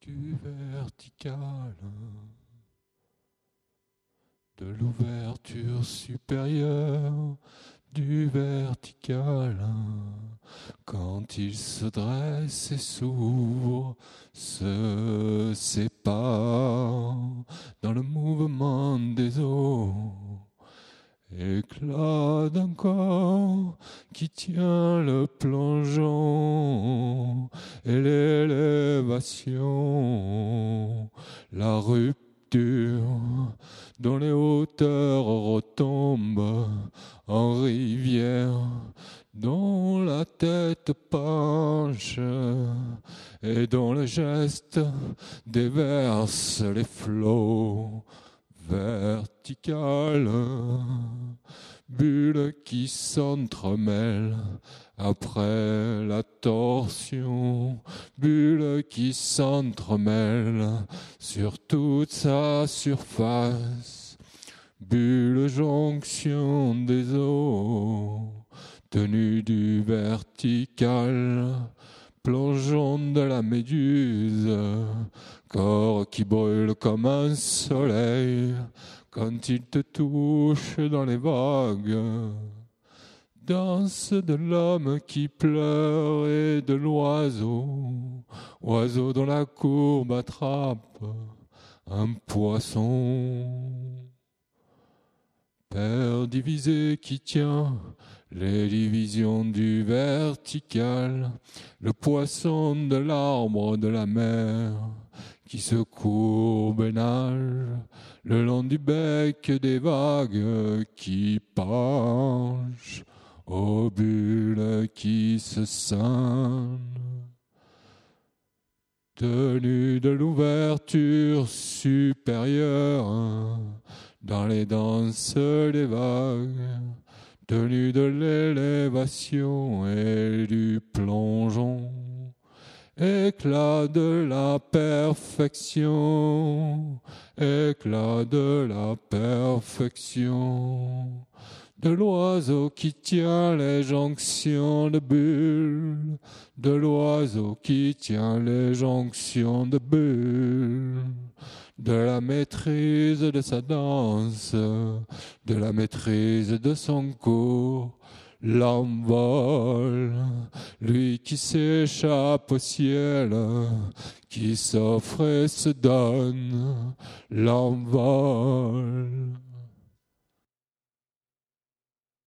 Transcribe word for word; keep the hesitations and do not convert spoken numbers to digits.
du vertical, de l'ouverture supérieure du vertical, quand il se dresse et s'ouvre, se sépare dans le mouvement des eaux. Éclat d'un corps qui tient le plongeon et l'élévation, la rupture dont les hauteurs retombent en rivière, dont la tête penche et dont le geste déverse les flots. Verticale, bulle qui s'entremêle après la torsion, bulle qui s'entremêle sur toute sa surface, bulle jonction des eaux, tenue du vertical, plongeon de la méduse, corps qui brûle comme un soleil quand il te touche dans les vagues. Danse de l'homme qui pleure et de l'oiseau, oiseau dont la courbe attrape un poisson. Père divisé qui tient les divisions du vertical, le poisson de l'arbre de la mer, qui se courbe et nage le long du bec des vagues qui penchent aux bulles qui se scindent. Tenu de l'ouverture supérieure dans les danses des vagues, tenu de l'élévation et du plongeon, éclat de la perfection, éclat de la perfection, de l'oiseau qui tient les jonctions de bulles, de l'oiseau qui tient les jonctions de bulles, de la maîtrise de sa danse, de la maîtrise de son cours, l'envol, lui qui s'échappe au ciel, qui s'offre et se donne, l'envol.